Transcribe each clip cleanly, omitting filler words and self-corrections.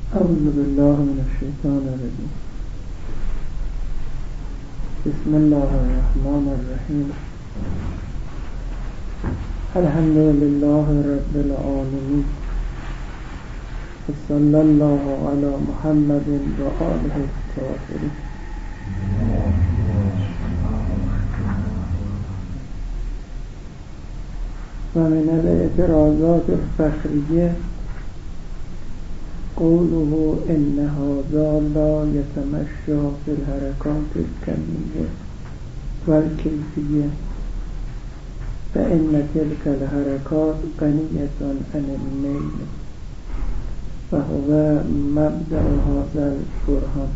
أعوذ بالله من الشيطان الرجيم. بسم الله الرحمن الرحيم. الحمد لله رب العالمين، وصلى الله على محمد وآله الطاهرين. ومن الاعتراضات الفخرية قوله إن هذا لا يتمشى في الحركات الكمية والكيفية، فإن تلك الحركات غنية عن الميل، وهو مبدأ هذا البرهان.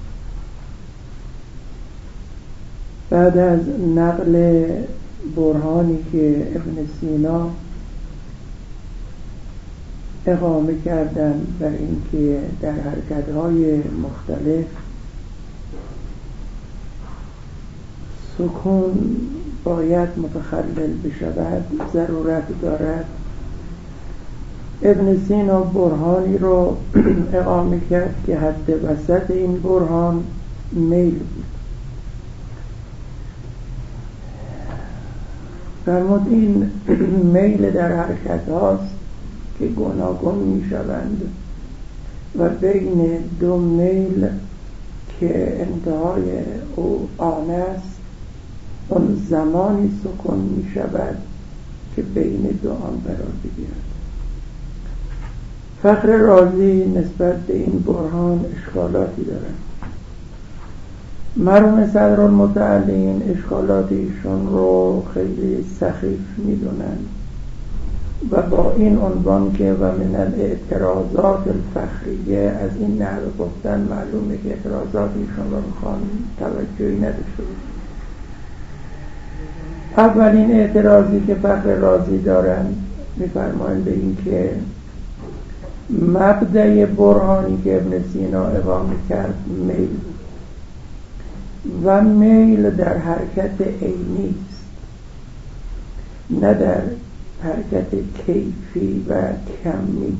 بعد از نقل برهانی که ابن سینا اقامه کردن بر اینکه در حرکت‌های مختلف سکون باید متخلل بشود، ضرورت دارد، ابن سینا برهانی رو اقامه کرد که حد وسط این برهان میل بود. فرمود این میل در حرکت هاست که گوناگون می شوند و بین دو میل که انتهای او آن است اون زمانی سکون می شود که بین دو آن قرار بگیرد. فخر رازی نسبت به این برهان اشکالاتی دارد. مرحوم صدرالمتعلین اشکالات ایشون رو خیلی سخیف می دونند و با این عنوان که و من الاعتراضات الفخریه از این نحوه گفتن معلومه که اعتراضات ایشون رو میخوان توجهی نداشته بود. اولین اعتراضی که فخر رازی دارن میفرمایند به این که مبدأ برهانی که ابن سینا اقامه کرد میل و میل در حرکت عینی است، نه در حرکت کیفی و کمی.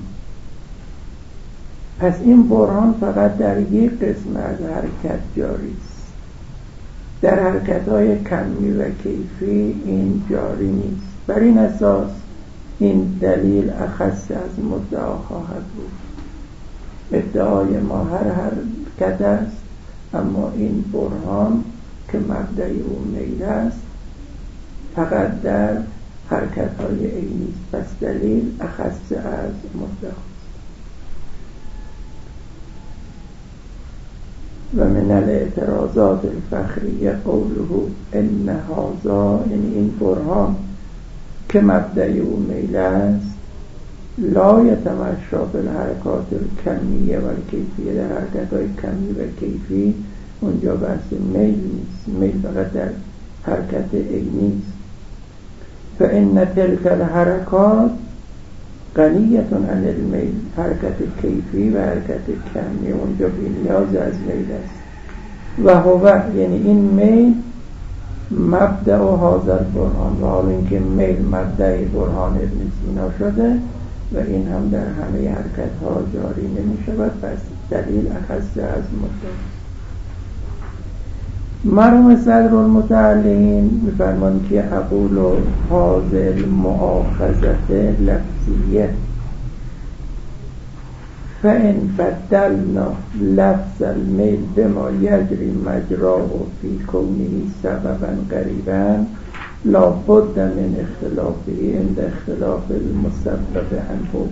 پس این برهان فقط در یک قسم از حرکت جاری است، در حرکت‌های کمی و کیفی این جاری نیست. بر این اساس این دلیل اخص از مدعا خواهد بود. ادعای ما هر حرکت است، اما این برهان که مبدأ او میل است فقط در حرکت‌های عینی است. پس دلیل اخص از مدعا است. و من الاعتراضات الفخریه قوله ان هذا، یعنی این برهان که مبدأ او میل است، لا یتمشی فی الحرکات الکمیه و الکیفیه، در حرکت‌های کمی و کیفی اونجا بحث میل نیست، میل فقط در حرکت عینی است. فإن تلك الحرکات غنیة عن المیل، حرکت کیفی و حرکت کمی اونجا بی‌نیاز از میل است. و هو، یعنی این میل مبدأ هذا البرهان، و حال اینکه میل مبدأ برهان ابن سینا شده و این هم در همه حرکت ها جاری نمی شود، پس دلیل اخص از مدعا. مرحوم صدرالمتعلین می‌فرمایند که اقول هذه المؤاخذة لفظیه، فإن بدلنا لفظ المیل بما یجری مجراه فی کونه سببا قریبا لا بد من اختلافه عند اختلاف المسبب عنه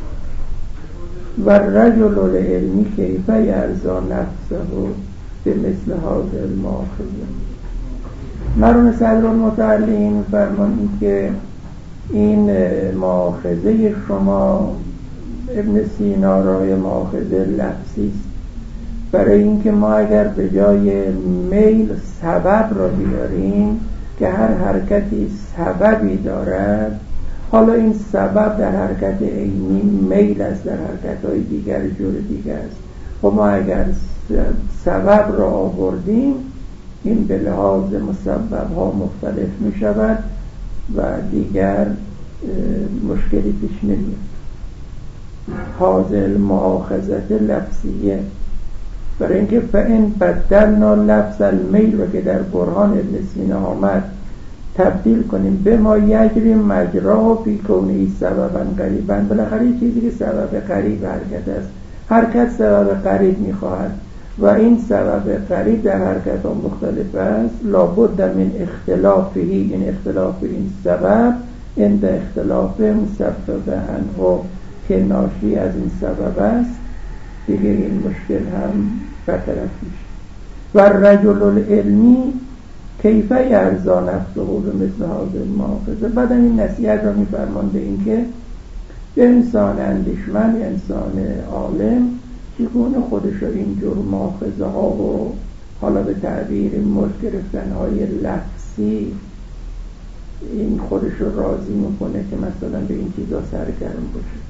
و الرجل العلمی کیف یرضی نفسه به مثل هذا المؤاخذه. مرحوم صدرالمتعلین فرمایند که این مؤاخذه شما ابن سینا رای مؤاخذه لفظی است، برای اینکه ما اگر به جای میل سبب را بیاریم که هر حرکتی سببی دارد، حالا این سبب در حرکت عینی میل است، در حرکت‌های دیگر جور دیگر است. و ما اگر سبب را آوردیم این به لحاظ مسبب‌ها مختلف می شود و دیگر مشکلی پیش نمیاد. حاضر مؤاخذت لفظیه، برای اینکه فإن بدلنا لفظ المیل رو که در برهان ابن سینا آمد تبدیل کنیم به ما یجری مجرا فی کونه سببا قریبا، بالاخره یه چیزی که سبب قریب حرکت است، حرکت سبب قریب میخواهد و این سبب قریب در حرکت ها مختلف است. لابد من اختلافهی، این اختلاف این سبب عند اختلاف مسبب عنه که ناشی از این سبب است، دیگه این مشکل هم برطرف میشه. و رجل العلمی کیف یرضا نفسه به مثل هذه المؤاخذه. بعد این نصیحت را میفرمانده این که یه انسان اندیشمند، یه انسان عالم چگونه خودش رو اینجور مؤاخذه ها و حالا به تعبیر مشت گرفتن های لفظی این خودش رو راضی میکنه که مثلا به این چیزا سرگرم باشه.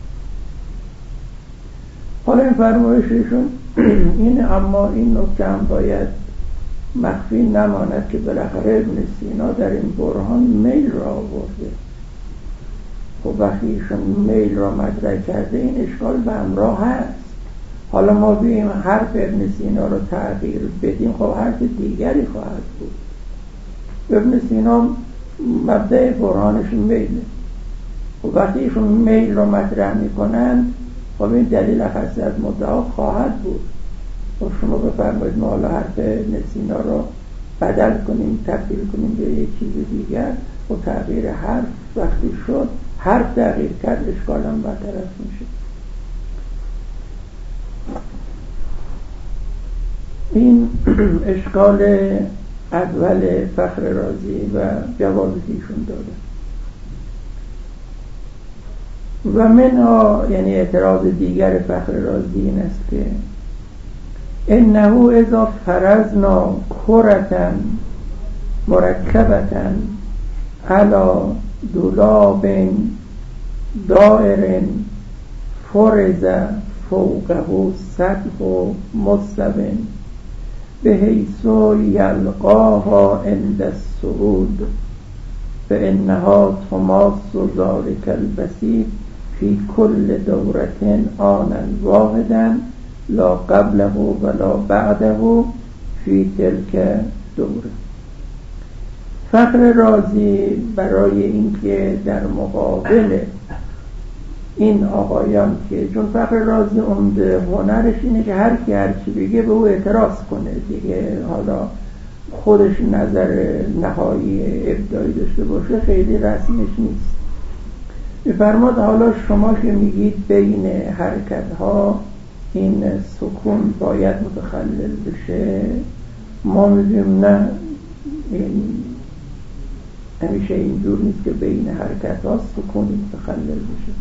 حالا این فرمایششون این، اما این نکته هم باید مخفی نماند که بالاخره ابن سینا در این برهان میل را آورده. خب وقتی ایشون میل را مطرح کرده این اشکال به همراه هست. حالا ما بیم حرف ابن سینا را تغییر بدیم، خب حرف دیگری خواهد بود. ابن سینا مبدأ برهانشون میله، خب وقتی ایشون میل را مطرح میکنند خب این دلیل خاصی از مدعا خواهد بود. خب شما بفرمایید ما حالا حرف ابن سینا را بدل کنیم، تبدیل کنیم به یک چیز دیگر و تغییر حرف وقتی شد، حرف تغییر کرد، اشکال هم برطرف میشه. این اشکال اول فخر رازی و جوابی ایشون داده. و منها، یعنی اعتراض دیگر فخر رازی این است که انه اذا فرضنا کرة مرکبة علی دولاب دائر فرض فوقه سطح مستو بحیث یلقاها عند الصعود فإنها تماس ذلك البسيط في كل دورة آنا واحدا لا قبله ولا بعده في تلك دوره. فخر رازی برای اینکه در مقابل این آقایان که چون فخر رازی عمده هنرش اینه که هر کی هر چی بگه به او اعتراض کنه دیگه، حالا خودش نظر نهایی ابداعی داشته باشه خیلی رسمش نیست. می‌فرماد حالا شما که میگید بین حرکت ها این سکون باید متخلل بشه، ما میگیم نه، این همیشه اینجور نیست که بین حرکت ها سکونی متخلل بشه.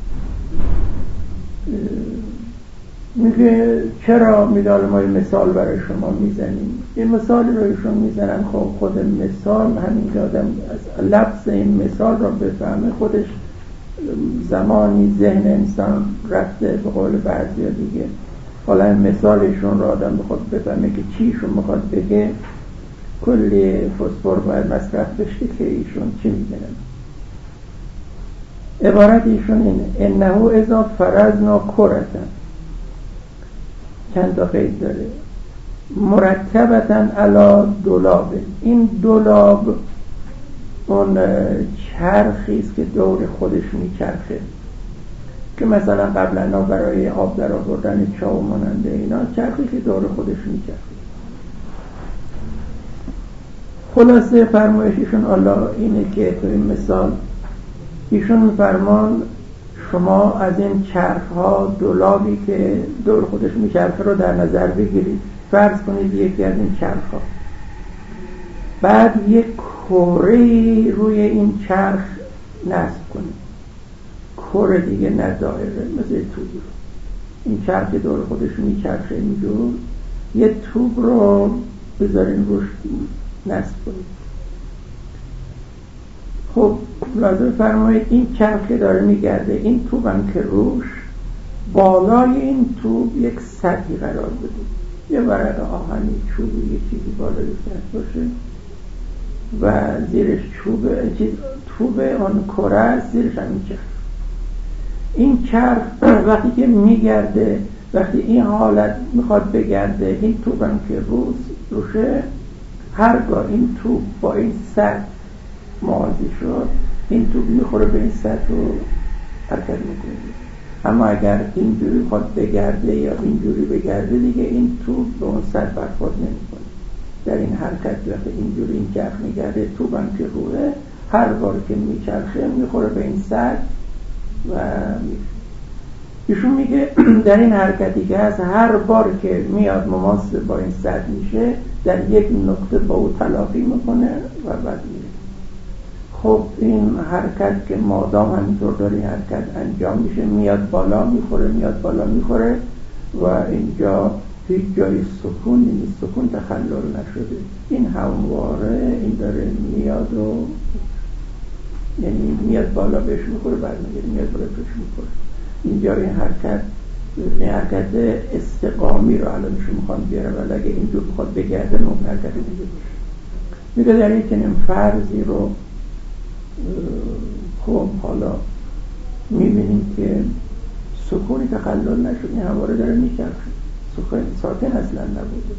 میگه چرا؟ میدال ما این مثال برای شما میزنیم. این مثال رو ایشون میزنن، خب خود مثال همین که آدم از لفظ این مثال رو بفهمه خودش زمانی ذهن انسان رفته به قول بعضی دیگه. حالا این مثالشون رو آدم بخواد بفهمه که چیشون میخواد بگه کلی فسفر باید مصرف بشه که ایشون چی میگنن. عبارت ایشون اینه انه اذا فرضنا کرة، چند تا قید داره، مرکبة علی دولاب. این دولاب اون چرخی است که دور خودش میچرخه، که مثلا قبلا برای آب در آوردن چای ماننده اینا چرخی که دور خودش میچرخه. خلاصه فرمایششون الله اینه که تو این مثال ایشون میفرمان شما از این چرخ ها دولابی که دور خودش میچرخه رو در نظر بگیرید. فرض کنید یکی از این چرخ ها، بعد یک کره روی این چرخ نصب کنید، کره دیگه نه دایره، مثل توب رو. این چرخ دور خودش میچرخه اینجور، یه توب رو بذارین روش نصب کنید. خب لازم فرمایید این چرخ که داره میگرده، این توب هم که روش، بالای این توب یک سطحی قرار بدید، یه ورق آهنی چوبی یه چیزی بالای سطح باشه و زیرش توب آن کره است، زیرش هم این چرخ. این چرخ وقتی که میگرده، وقتی این حالت میخواد بگرده، این توپ هم که روشه، هرگاه این توپ با این سطح موازی شد، این توپ میخوره به این سطح و حرکت میکنه. اما اگر اینجوری بخواد بگرده یا اینجوری بگرده، دیگه این توپ به اون سطح برخورد نمیکنه. در این حرکت وقتی اینجوری این چرخ میگرده، توپ هم که روه، هر بار که میچرخه میخوره به این سطح و ایشون میگه در این حرکتی که هست، هر بار که میاد مماس با این سطح میشه، در یک نقطه با او تلاقی میکنه و بعد میره. خب این حرکت که مادام همینطور داره حرکت انجام میشه، میاد بالا میخوره، میاد بالا میخوره و اینجا هیچ جای سکونی نیست، سکون تخلل نشده. این همواره این داره میاد و یعنی میاد بالا بهش میخوره، بعد میاد بالا بهش میخوره. اینجا این حرکت استقامی رو الان ایشون میخوان بیاره، ولی اگه اینجور بخواد بگرده اون حرکت دیگه باشه. میگه در این چنین فرضی رو خب حالا میبینیم که سکونی تخلل نشد، این همواره داره میچرخه، سکون ساکن اصلا نبوده.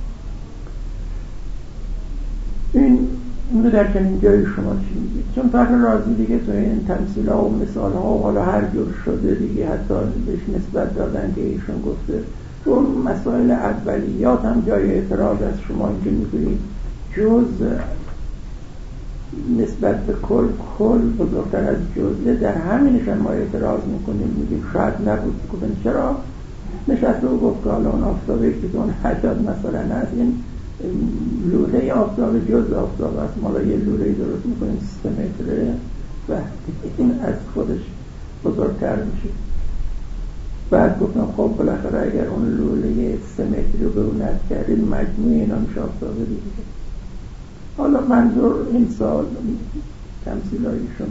این در چنین جای شما چی میگید؟ چون فخر رازی دیگه تو این تمثیل ها و مثال ها و حالا هر جور شده دیگه حتی بهش نسبت دادن که ایشون گفته تو مسائل اولیات هم جای اعتراض از شما اینکه میگویید جز نسبت به کل بزرگتر از جزء، در همینش هم ما اعتراض میکنیم، میگیم شاید نبود. گفتن چرا؟ نشسته و گفت که حالا اون آفتابه که اون حجاد مثلا هست، این لوله آفتاب جز آفتاب است، ما یه لوله درست میکنیم 3 متره و این از خودش بزرگتر میشه. بعد گفتم خب بالاخره اگر اون لوله 3 متری رو به اون نزد کردید، مجموع اینا میشه آفتابه دیگه. حالا منظور این سال تمثیلایشون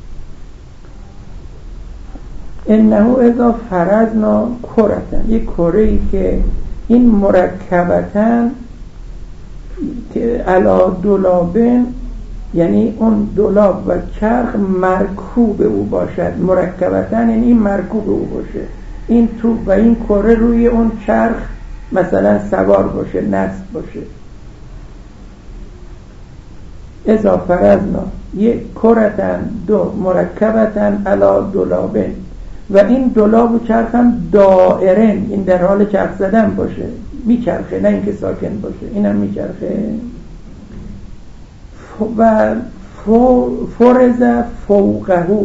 انه اذا فرضنا کرتن، یک کره‌ای که این مرکبتن که علا دولابن، یعنی اون دولاب و چرخ مرکوب او باشد، مرکبتن یعنی این مرکوب او باشه، این توپ و این کره روی اون چرخ مثلا سوار باشه، نصب باشه. اذا فرضنا یک کرتن دو مرکبتن علا دولابن، و این دولاب و چرخ هم دائرن، این در حال چرخ زدن باشه، میچرخه، نه اینکه ساکن باشه، اینم میچرخه. و فرض فوقهو،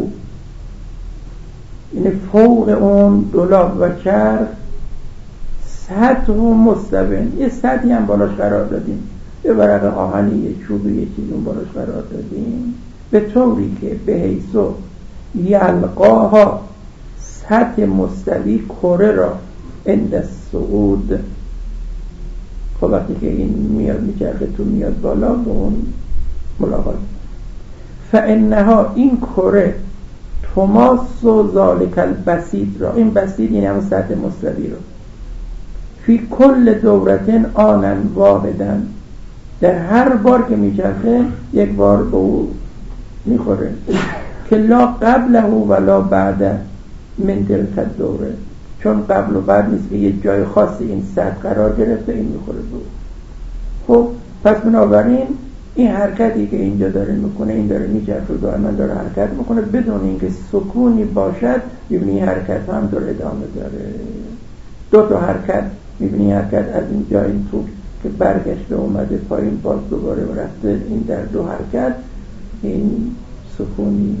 یعنی فوق اون دولاب و چرخ سطح و مستوین، یه سطحی هم بالاش قرار دادیم، یه ورق آهنی، یه چوبی، یه چیزی اون بالاش قرار دادیم، به طوری که به حیثو یلقاها، سطح مستوی کره را عند الصعود. خب وقتی که این میاد میچرخه تو میاد بالا به اون ملاقات، فانها این کره تماس و ذالک البسیط را، این بسیط این همون سطح مستوی را، فی کل دورتن آنن واحدن، در هر بار که میچرخه یک بار به او میخوره، که لا قبله ولا بعده من تلک الدوره، چون قبل و بعد نیست که یه جای خاصی این سطح قرار گرفته، این میخوره به او. خب پس بنابراین این حرکتی که اینجا داره میکنه، این داره میچرخه و دائما داره حرکت میکنه بدون اینکه سکونی باشد، میبینی حرکت هم داره ادامه داره. دو تا حرکت میبینی، حرکت از اینجا این توپ که برگشته اومده پایین، باز دوباره رفته، این در دو حرکت این سکونی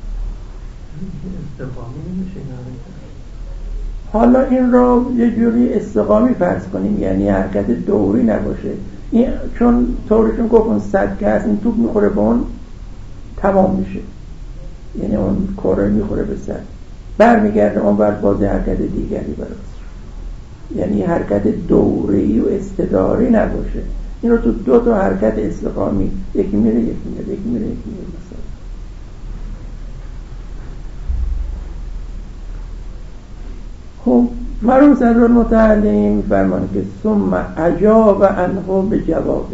استقامی نمیشه. حالا این رو یه جوری استقامی فرض کنیم، یعنی حرکت دوری نباشه، این چون طورشون گفت اون سد که هست، این توپ میخوره به اون تمام میشه، یعنی اون کره میخوره به سد، برمیگرده اون بر باز حرکت دیگری براست، یعنی حرکت دوری و استداری نباشه. این رو تو دو تا حرکت استقامی، یکی میره یکی میره، یکی میره یکی میره مثلا. خب مرحوم صدرالمتعلم فرمان که ثم اجاب عنه به جواب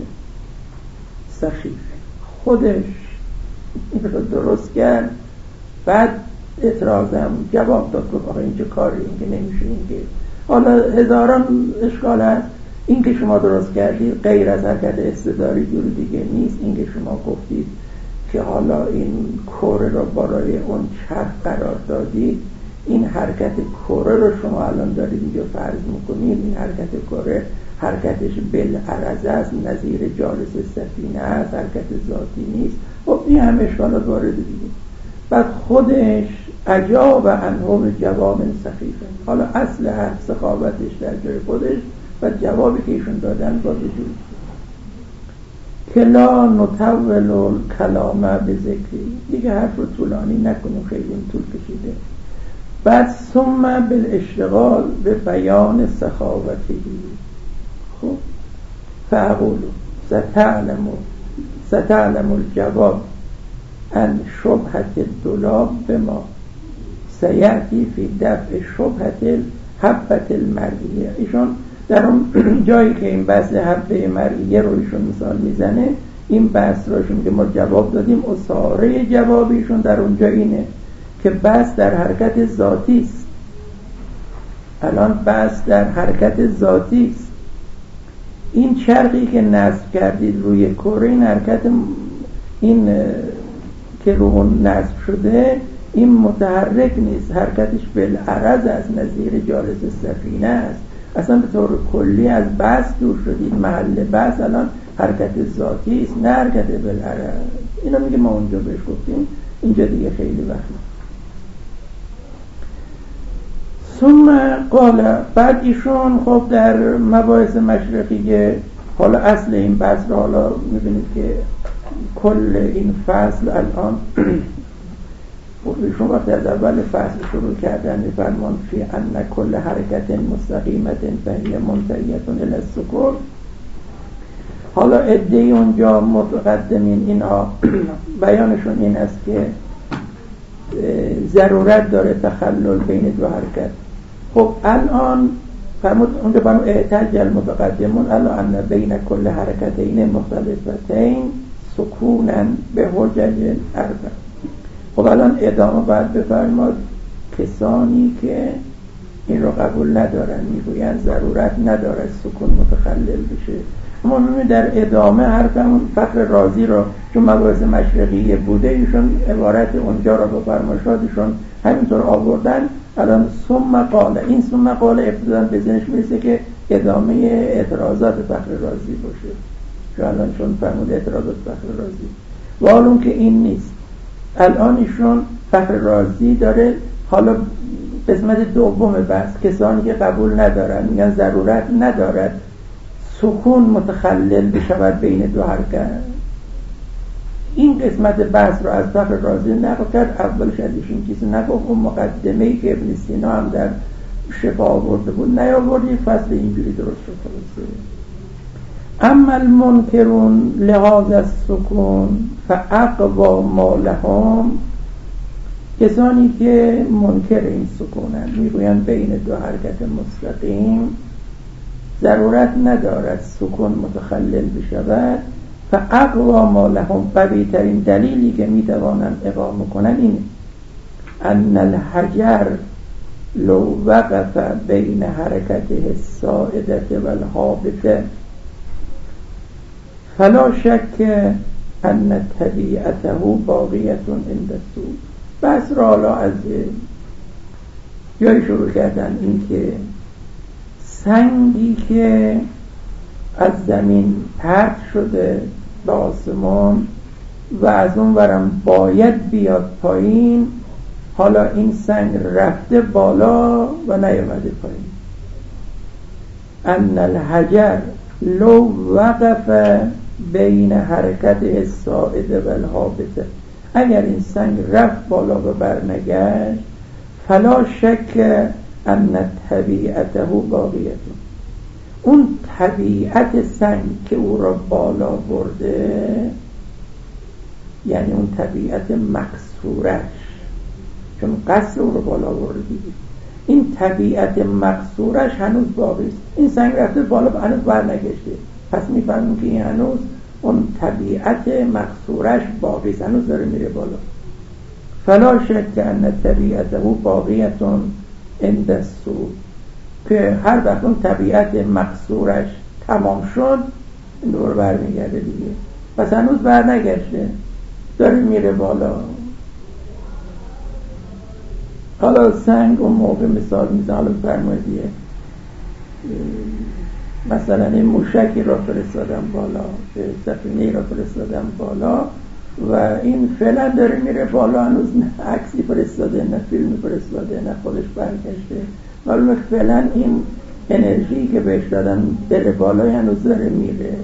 سخیف، خودش این رو درست کرد، بعد اعتراضم جواب داد، گفت آقا این چه کاری، این که نمیشه، این که حالا هزاران اشکال هست. این که شما درست کردید غیر از حرکت استداری جور دیگه نیست. این که شما گفتید که حالا این کره رو بالای اون چرخ قرار دادید، این حرکت کره رو شما الان دارید اینجا فرض میکنید، این حرکت کره حرکتش بالعرض است، نظیر جالس سفینه است، حرکت ذاتی نیست. خب این هم اشکالات وارد دیگه. بعد خودش اجاب عنه جواب سخیفه. حالا اصل هر سخاوتش در جای خودش و جوابی که ایشون دادن با وجود که لا نطول الکلام به ذکری، دیگه حرف رو طولانی نکنیم، خیلی طول کشیده. بعد ثم بالاشتغال به بیان سخاوتی. خب فاقول ستعلم الجواب عن شبهة الدولاب بما سیأتی فی دفع شبهة الحبة المرئیه. ایشون در اون جایی که این بحث حبه مرئیه رو ایشون مثال میزنه، این بحث رو ایشون که ما جواب دادیم، اصاره جوابیشون در اونجا اینه که بحث در حرکت ذاتی است. الان بحث در حرکت ذاتی است. این چرخی که نصب کردید روی کره، این حرکت، این که رو اون نصب شده، این متحرک نیست، حرکتش بالعرض است، نظیر جالس سفینه است. اصلا به طور کلی از بحث دور شدید. محل بحث الان حرکت ذاتی است، نه حرکت بالعرض. اینا میگه ما اونجا بهش گفتیم، اینجا دیگه خیلی وقت. ثم قال، بعد ایشون خب در مباحث مشرقیه، حالا اصل این بحث رو حالا میبینید که کل این فصل الان ایشون وقتی از اول فصل شروع کردن میفرمان فی ان کل حرکت مستقیمت فهی منتهیت الی السکون. حالا عده اونجا متقدمین اینها بیانشون این است که ضرورت داره تخلل بین دو حرکت. خب الان فرمود اونجا فرمود اعتجل متقدمون الا ان بین کل حرکتین مختلفتین سکونا به حجج اربع. خب الان ادامه باید بفرماد کسانی که این رو قبول ندارن، میگوین ضرورت نداره سکون متخلل بشه. اما میبینید در ادامه حرفمون فخر رازی رو چون مباحث مشرقیه بوده، ایشون عبارت اونجا رو با فرمایشاتشون همینطور آوردن. الان ثم قال، این ثم قال ابتداً به ذهنش میرسه که ادامه اعتراضات فخر رازی باشه، چون الان چون فرمود اعتراضات فخر رازی، و حالا که این نیست. الان ایشون فخر رازی داره حالا قسمت دوم بحث، کسانی که قبول ندارن، میگن ضرورت ندارد سکون متخلل بشود بین دو حرکت. این قسمت بحث رو از فخر رازی نقل کرد. اولش از ایشون کسی نگفت، اون مقدمه‌ای که ابن سینا هم در شفا آورده بود نیاورد، یک فصل اینجوری درست شد. اما المنکرون لهذا السکون فاقوا ما لهم، کسانی که منکر این سکونن، میگویند بین دو حرکت مستقیم ضرورت ندارد سکون متخلل بشود. فاقوا ما لهم، قوی ترین دلیلی که میتوانند اقامه کنند اینه ان الحجر لو وقف بین حرکته السائده والهابطه فلا شک ان طبیعته باقیه عند السود. بس را حالا از جایی شروع کردن، این که سنگی که از زمین پرت شده به آسمان و از اون ورم باید بیاد پایین، حالا این سنگ رفته بالا و نیامده پایین. ان الحجر لو وقف بین حرکت السائده و الهابطه، اگر این سنگ رفت بالا و برنگشت، فلا شک ان طبیعته باقیه، اون طبیعت سنگ که او را بالا برده، یعنی اون طبیعت مقصورش، چون قصر او را بالا برده دیدید، این طبیعت مقصورش هنوز باقی است. این سنگ رفته بالا و هنوز برنگشته، پس میفهمیم که این هنوز اون طبیعت مقصورش باقی است، هنوز داره میره بالا. فلا شک ان طبیعته باقیتون عند الصعود، که هر وقت اون طبیعت مقصورش تمام شد دور برمیگرده دیگه. پس هنوز برنگشته، داره میره بالا. حالا سنگ اون موقع مثال میزن، حالا فرمایدیه مثلا این موشکی را فرستادم بالا، سفینه‌ای را فرستادم بالا و این فعلا داره میره بالا، هنوز نه عکسی فرستاده، نه فیلمی فرستاده، نه خودش برگشته، ولی فعلا این انرژی که بهش دادن بره بالا هنوز داره میره.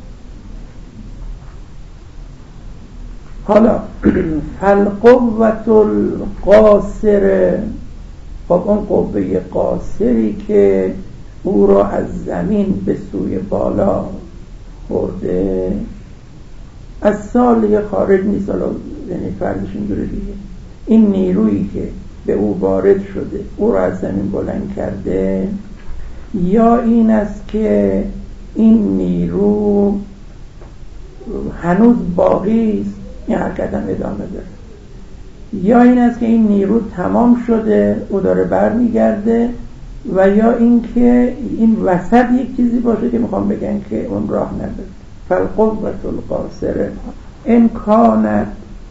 حالا فالقوة القاصره، خب اون قوه قاصری که او را از زمین به سوی بالا برده، از سال خارج نیست، یعنی فردش اینجوری دیگه، این نیرویی که به او وارد شده او را از زمین بلند کرده، یا این است که این نیرو هنوز باقی است، این حرکت هم ادامه داره، یا این است که این نیرو تمام شده او داره برمیگرده، و یا این که این وسط یک چیزی باشه که میخوام بگن که اون راه نداره. فالقوة القاصره ان کانت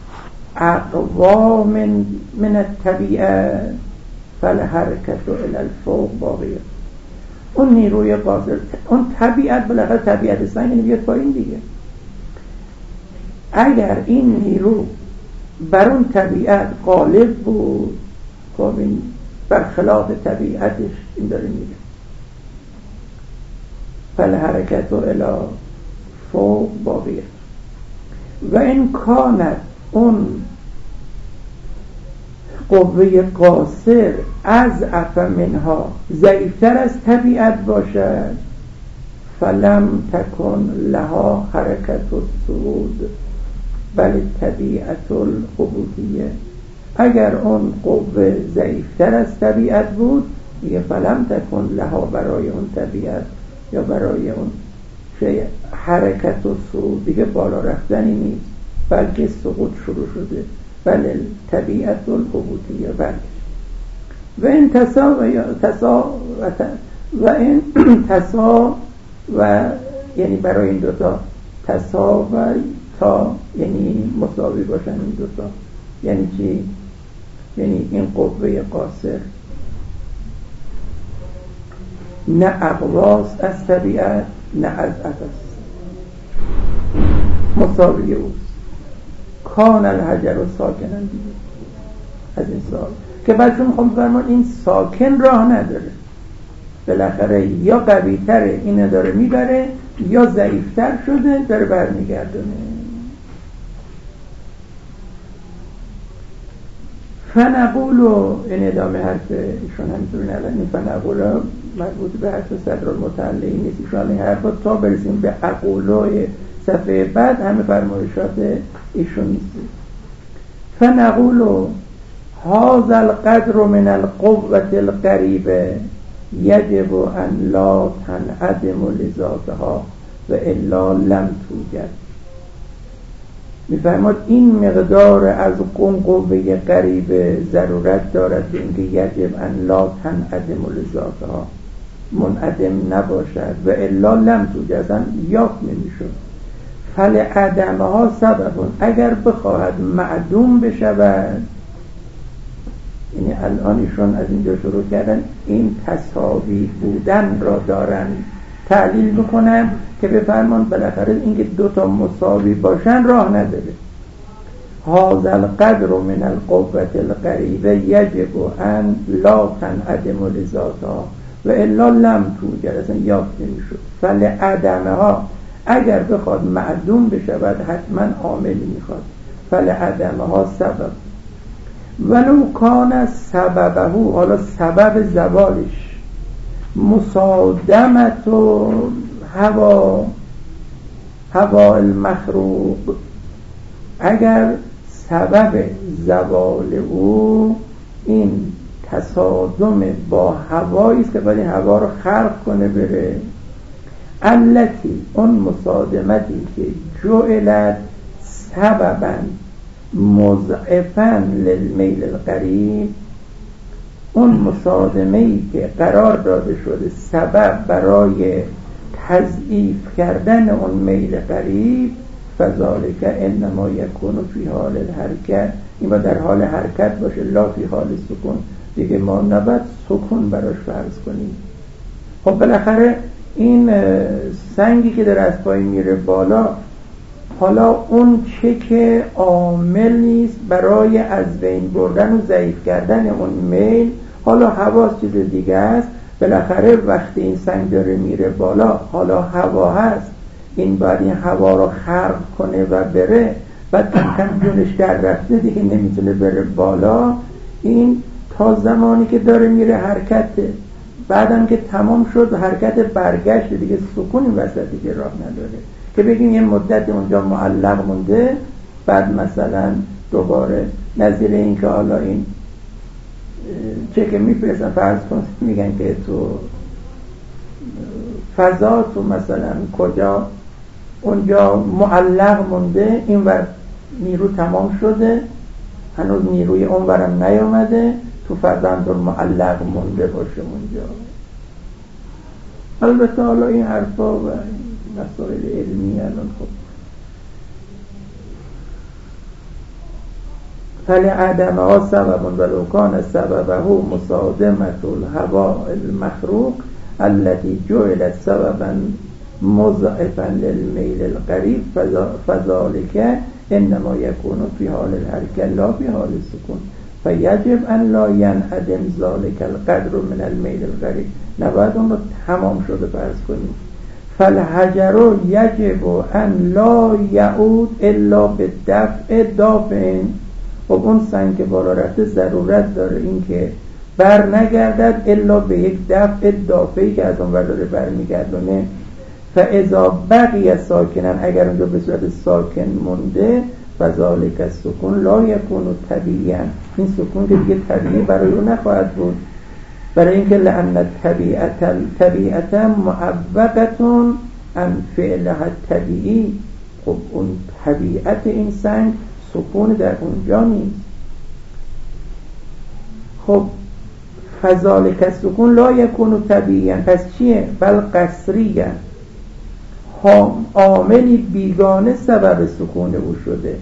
اقوا من الطبیعه فالحرکت الی الفوق باقیه. اون نیروی قاصر، اون طبیعت، بالاخره طبیعت سنگ بیاد پایین دیگه. اگر این نیرو بر اون طبیعت غالب بود، خب این برخلاف طبیعتش این داره میگه فالحرکت الی فوق باقیه. و این کانت اون قوه قاصر از منها ضعیفتر از طبیعت باشد، فلم تکن لها حرکت الصعود بل طبیعت الهبوطیه. اگر اون قوه ضعیفتر از طبیعت بود دیگه فلم تکن لها، برای اون طبیعت یا برای اون شیء حرکت الصعود، دیگه بالا رفتنی نیست بلکه سقوط شروع شده، بله طبیعت الهبوطیه. بله و این تسا و یعنی برای این دوتا تسا و تا یعنی مساوی باشن این دوتا، یعنی چی؟ یعنی این قوه قاصر نه اقواست از طبیعت نه از است، مساوی اوست. کان الحجر و ساکنن دیگه از این سال که بعدشون میخوام فرمان این ساکن راه نداره، بالاخره یا قوی تره اینه داره میبره یا ضعیفتر شده داره برمیگردونه. فنقولو، این ادامه حرف ایشون همینطوری نلن، این فنقولو مربوط به حرف صدرالمطلعی نیست، ایشون این حرفا تا برسیم به اقولوی صفحه بعد همه فرمایشات ایشون نیست. فنقولو هذا القدر من القوة القریبه یجب ان لا تنعدم لذاتها و الا لم توجد. میفرماد این مقدار از قوه قریبه ضرورت دارد به اینکه یجب ان لا تنعدم لذاتها، منعدم نباشد، و الا لم توجد، یافت نمیشد. فلعدمها سبب، اگر بخواهد معدوم بشود، یعنی الان ایشون از اینجا شروع کردن این تساوی بودن را دارن تعلیل میکنن که بفرمان بالاخره اینکه دوتا مساوی باشن راه نداره. هذا القدر من القوة القریبه یجب ان لا تنعدم لذاتها و الا لم توجد، اصلا یافت نمیشد. فلعدمها، اگر بخواد معدوم بشود حتما عاملی میخواد. فلعدمها سبب ولو کان سببه، حالا سبب زوالش مصادمت و هوا المخروق، اگر سبب زوال او این تصادم با هوایی است که باید این هوا رو خلق کنه بره، التی اون مصادمتی که جعلت سببا مضعفاً للمیل القریب، اون مصادمه‌ای که قرار داده شده سبب برای تضعیف کردن اون میل قریب، فذالک انما یکون فی حال الحرکت، این با در حال حرکت باشه، لا فی حال سکون. دیگه ما نباید سکون براش فرض کنیم. خب بالاخره این سنگی که در از پای میره بالا، حالا اون چه که عامل نیست برای از بین بردن و ضعیف کردن اون میل، حالا حواس چیز دیگه است. بالاخره وقتی این سنگ داره میره بالا، حالا هوا هست، این باید این هوا رو خرق کنه و بره، بعد کم جونش در رفته دیگه نمیتونه بره بالا. این تا زمانی که داره میره حرکته، بعدم که تمام شد حرکت برگشت دیگه، سکون این وسط دیگه راه نداره که بگیم یه مدت اونجا معلق مونده، بعد مثلا دوباره نظیر این که حالا این چه که میفرستن فرض کن میگن که تو فضا، تو مثلا کجا اونجا معلق مونده، این ور نیرو تمام شده، هنوز نیروی اون ورم نیامده، تو فضا هم معلق مونده باشه اونجا. البته حالا این حرفا و مسائل علمی الان خب فلعدمها سبب ولو کان سببه مصادمة الهواء المخروق التي جعلت سببا مضعفا للمیل القریب، فذلك انما يكون في حال الحركة لا في حال السكون، فيجب ان لا ينعدم ذلك القدر من الميل القریب. نباید اون رو تمام شده فرض کنیم. فالحجر يجب ان لا يعود الا بدفع دافع. خب اون سنگ که بالا رفته ضرورت داره این که بر نگردد الا به یک دفع دافعی که از اون ور داره برمیگردونه. فاذا بقی ساکنن، اگر اونجا به صورت ساکن مونده، فذالک السکون لا یکون طبیعیاً، این سکون که دیگه طبیعی برای اون نخواهد بود، برای اینکه لأن طبیعت معوقتون عن فعلها طبیعی. خب اون طبیعت این سنگ سکون در اونجا نیست. خب فذالک السکون لا یکون طبیعیاً، پس چیه؟ بل قصریاً، عاملی بیگانه سبب سکون او شده.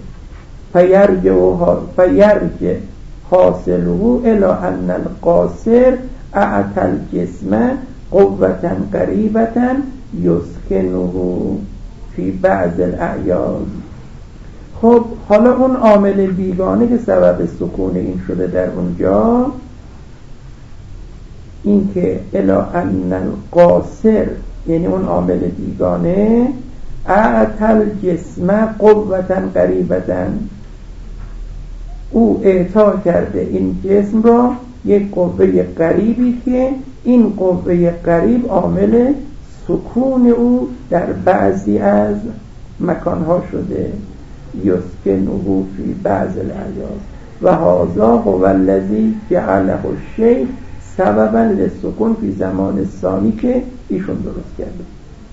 فیرجع حاصله الی ان القاصر اعطى الجسم قوة قریبة یسکنه فی بعض الاعیاد. خب حالا اون عامل بیگانه که سبب سکون این شده در اونجا، این که الی ان القاصر، یعنی اون عامل بیگانه، اعطى الجسم قوة قریبة، او اعطا کرده این جسم را یک قوه قریبی که این قوه قریب عامل سکون او در بعضی از مکانها شده، یسکنه فی بعض الاعیاد و هذا هو الذی جعله الشیخ سببا للسکون فی زمان ثانی که ایشون درست کرده.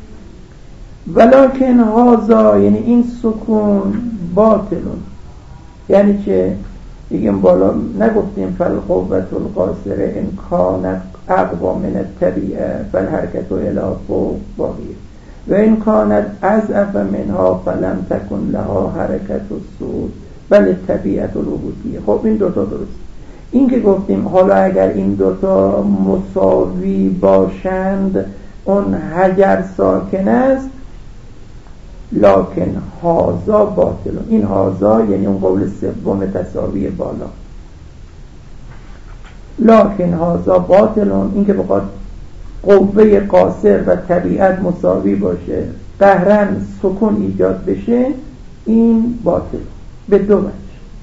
ولکن هذا، یعنی این سکون، باطلون، یعنی که دیگه بالا نگفتیم فالقوة القاصره ان کانت اقوا من الطبیعه فالحرکت الی فوق باقیه و ان کانت اضعف منها فلم تکن لها حرکت الصعود بل الطبیعه الهبوطیه. خب این دوتا درست. این که گفتیم حالا اگر این دوتا مساوی باشند اون حجر ساکن است، لکن هازا باطلون، این هازا یعنی اون قول سوم تساوی بالا، لکن هازا باطلون، این که بخواد قوه قاصر و طبیعت مساوی باشه قهرن سکون ایجاد بشه، این باطل به دو وجه.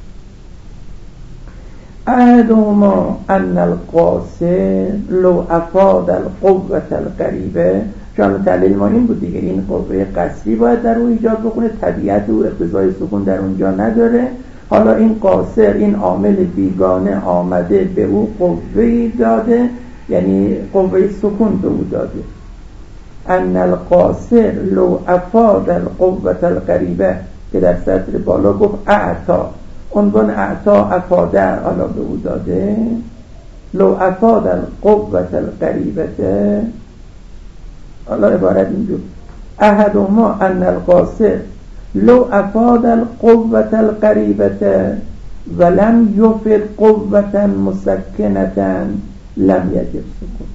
احدهما ان القاصر لو افاد القوة القریبه، چون دلیل ما این بود دیگه، این قوه قصری باید در او ایجاد بکنه، طبیعت او اقتضای سکون در اونجا نداره. حالا این قاصر، این عامل بیگانه آمده به او قوه داده، یعنی قوه سکون به او داده. ان القاصر لو افاد القوة القریبه که در سطر بالا گفت اعطا، عنوان اعطا افاده علا به او داده. لو افاد القوة القریبته، حالا عبارت اینجور احدهما ان القاصر لو افاد القوة القریبته ولم یفد قوة مسکنة لم یجب سکون.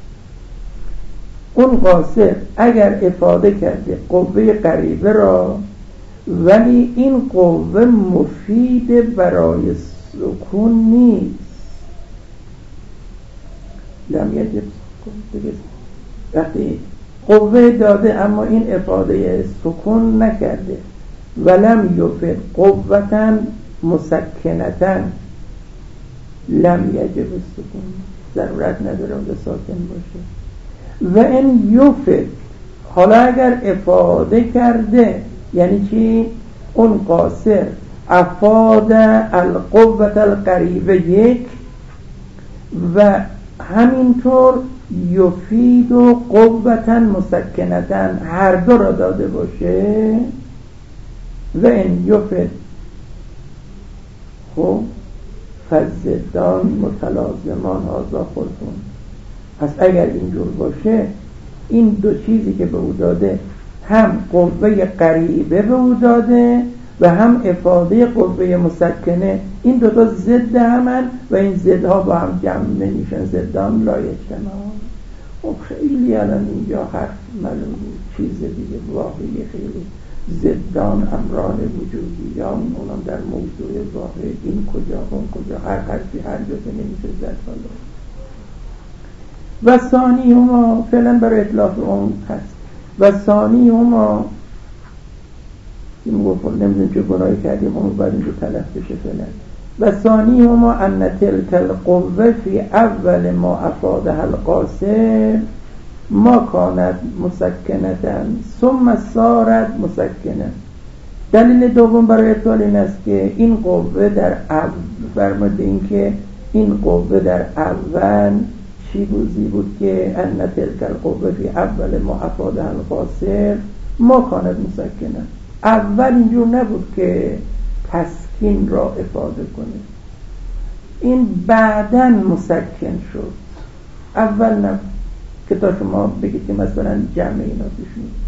اون قاصر اگر افاده کرده قوه قریبه را ولی این قوه مفید برای سکون نیست، لم یجب سکون. وقتی قوه داده اما این افاده سکون نکرده، ولم یفد قوة مسکنة لم یجب سکون، ضرورت نداره اونجا ساکن باشه. و این یفد، حالا اگر افاده کرده یعنی چی؟ اون قاصر افاد القوة القریبه یک و همینطور یفید و قوة مسکنة هر دو را داده باشه. و این یفد خب فزدان متلازمان هازا خلطون. پس اگر اینجور باشه این دو چیزی که به او داده، هم قوه قریبه به او داده و هم افاده قوه مسکنه، این دوتا ضد همن و این ضدها با هم جمع نمیشن، ضدان لا یجتمع. خب خیلی الان اینجا حرف معلوم چیز دیگه واقعی، خیلی ضدان امران وجودیان، اونم در موضوع واقع این کجا اون کجا، هر حرفی هر جا که نمیشه زد. حالا و ثانی هما فعلا برای اطلاف اون هست. و ثانی هما این گفت نمیدونم چه گناهی کردیم اون باید اینجا تلف بشه فعلا. و ثانی هما ان تلک القوه فی اول ما افاده القاصر ما کانت مسکنه ثم صارت مسکنه. دلیل دوم برای اطلاع این است که این قوه در فرموده این که این قوه در اول چی بود که ان تلک القوه فی اول ما افاده القاصر ما کانت مسکنه. اول اینجور نبود که تسکین را افاده کنه، این بعداً مسکن شد، اول نبود که تا شما بگید که مثلا جمع اینا توش نیست.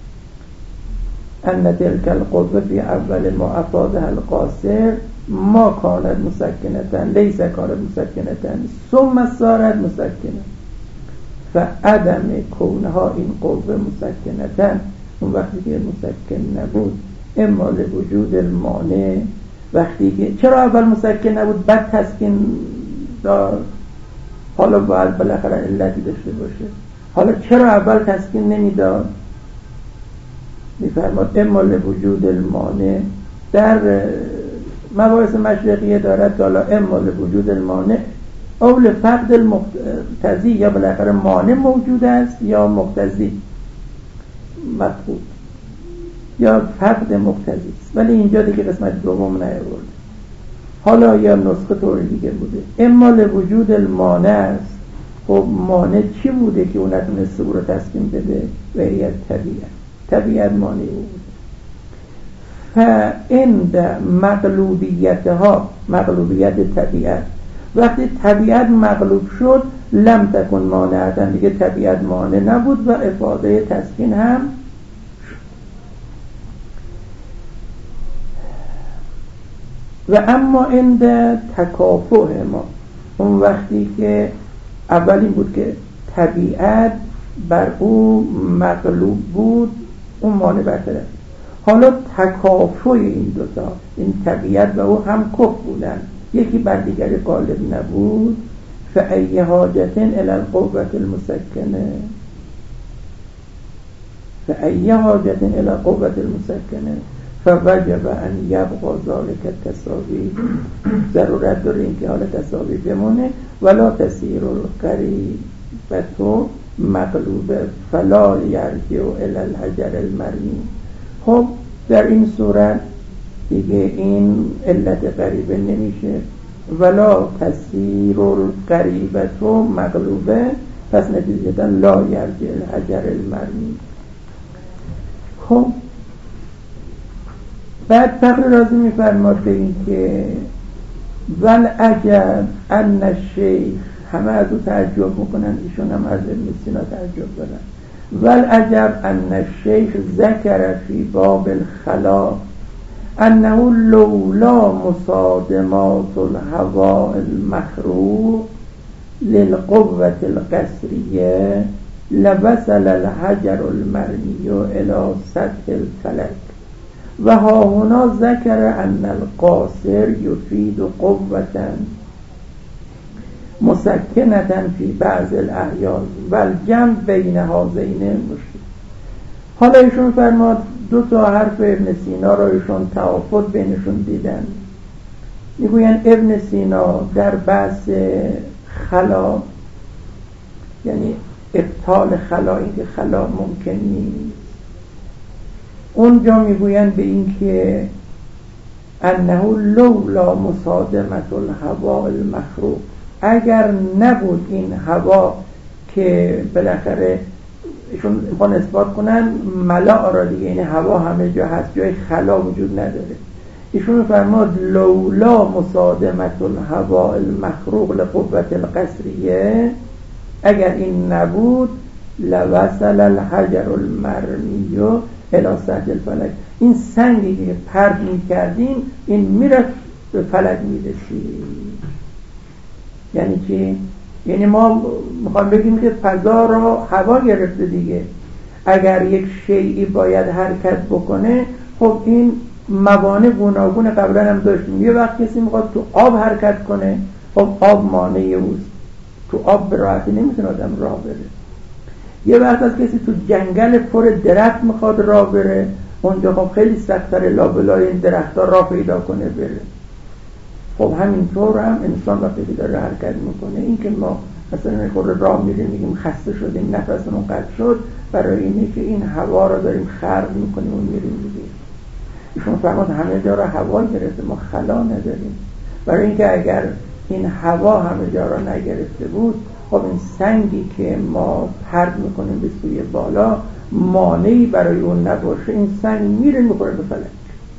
ان تلک القوه فی اول ما افاده القاصر ما کانت مسکنه لیس کانت مسکنه ثم صارت مسکنه فعدم کونها این قوه مسکنه اون وقتی که مسکن نبود اما لوجود المانع. وقتی که چرا اول مسکن نبود بعد تسکین دار؟ حالا باید بالاخره علتی داشته باشه. حالا چرا اول تسکین نمیداد؟ میفرماد اما لوجود المانع. در مباحث مشرقیه دارد که حالا اما لوجود المانع او لفقد المقتضی، یا بالاخره مانع موجود است یا مقتضی مفقود یا فقد مقتضی است، ولی اینجا دیگه قسمت دوم نیاورده. حالا یا نسخه طور دیگه بوده اما لوجود المانع است. خب مانع چی بوده که اون نتونسته او رو تسکین بده؟ و هی طبیعت مانع او بوده. فعند مغلوبیتها، مغلوبیت طبیعت، وقتی طبیعت مغلوب شد لم تکن مانعتا، دیگه طبیعت مانع نبود و افاده تسکین هم و اما عند تکافؤ ما، اون وقتی که اول این بود که طبیعت بر او مغلوب بود اون مانع برطرف. حالا تکافؤ این دوتا، این طبیعت و او هم کف بودن، یکی بر دیگری غالب نبود. فأی حاجة الی القوة المسکنه، فأی حاجة الی القوة المسکنه فوجب ان یبقى ذلك التساوی. ضرورت داره اینکه حالا تساوی بمونه. ولا تسیر القریبة مغلوبه فلا یرجع الی الحجر المرمی. خب در این صورت دیگه این علت غریبه نمیشه. ولا تسیر القریبة مغلوبه، پس نتیجتا لا یرجع الحجر المرمی. خب بعد فخر رازی میفرماد به این که والعجب ان الشیخ، همه از او تعجب میکنن، ایشون هم از ابن سینا تعجب دارن. والعجب ان الشیخ ذکر فی باب الخلا انه لولا مصادمات الهواء المخروق للقوة القصرية لوصل الحجر المرمي الى سطح الفلك و ها هنا ذکر ان القاصر یفید قوة مسکنة فی بعض الاحیان و الجمع بین هذین مشکل. حالا ایشون فرماد دو تا حرف ابن سینا را ایشون توافق بینشون دیدن. میگوین ابن سینا در بحث خلا، یعنی ابطال خلا، این که خلا ممکن نیست، اونجا میگوین به این که انه لولا مصادمت الهواء المخروق، اگر نبود این هوا که بالاخره ایشون میخوان اثبات کنن ملاء را دیگه، یعنی هوا همه جا هست، جای خلا وجود نداره. ایشون فرماد لولا مصادمت الهواء المخروق لقوة القصرية، اگر این نبود لوصل الحجر المرمی الى سطح الفلک، این سنگی که پرد میکردیم این میرفت به فلک میرسید. یعنی چی؟ یعنی ما میخوام بگیم که فضا را هوا گرفته دیگه. اگر یک شیئی باید حرکت بکنه، خب این موانع گوناگون قبلا هم داشتیم. یه وقت کسی میخواد تو آب حرکت کنه، خب آب مانع اوست، تو آب به راحتی نمیتونه آدم راه بره. یه وقت از کسی تو جنگل پر درخت میخواد راه بره، اونجا خب خیلی سخت‌تر لابلای این درخت‌ها راه پیدا کنه بره. خب همینطور هم انسان وقتی که داره حرکت میکنه، این که ما مثلا میخوره راه میریم میگیم خسته شدیم نفسمون قطع شد، برای اینه که این هوا رو داریم خرج میکنیم و میریم دیگه. ایشون فرمود همه جا را هوا گرفته، ما خلا نداریم. برای اینکه اگر این هوا همه جا را نگرفته بود، خب این سنگی که ما پرد میکنیم به سوی بالا مانعی برای اون نباشه، این سنگ میره میخوره به فلک.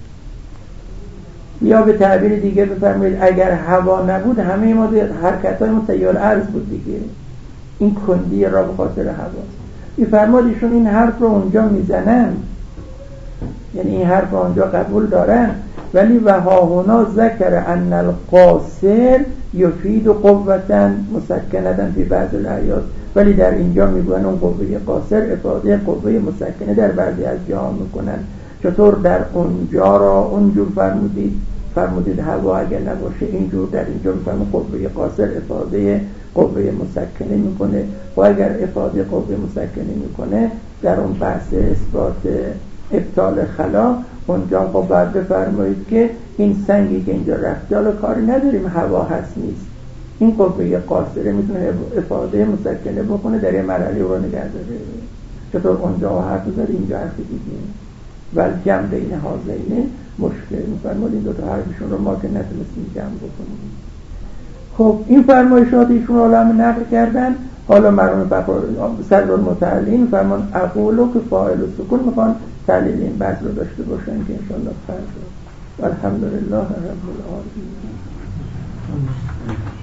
یا به تعبیر دیگه بفرمایید اگر هوا نبود همه ما حرکت‌های ما سیال عرض بود دیگه، این کندی را به خاطر هواست. میفرماد ایشون این حرف رو اونجا میزنن، یعنی این حرف رو اونجا قبول دارن، ولی و ها هنا ذکر ان القاصر یفید قوة مسکنة فی بعض الاحیان، ولی در اینجا میگن اون قوه قاصر افاده قوه مسکنه در بعضی از جاها میکنن. چطور در اونجا را اونجور فرمودید هوا اگر نباشه، اینجور در اینجا میفرمون قوه قاصر افاده قوه مسکنه میکنه. و اگر افاده قوه مسکنه میکنه در اون بحث اثبات ابطال خلا، اونجا خب باید بفرمایید که این سنگی که اینجا رفته، حالا کاری نداریم هوا هست نیست، این قوه قاصره میتونه افاده مسکنه بکنه، در یه مرحله رو نگه داره. چطور اونجا حرف داره اینجا حرف دیگه، ولی جمع بین هازینه مشکل. میفرماد این دوتا حرفشون رو ما که نتونستیم جمع بکنیم. خب این فرمایشات ایشون حالا هم نقل کردن. حالا مرحوم صدر المتعلین فرمان اقولو که فاعل و سکون میخوان تعلیل این بحث رو داشته باشن که انشاءالله فرد. الحمدلله رب العالمین.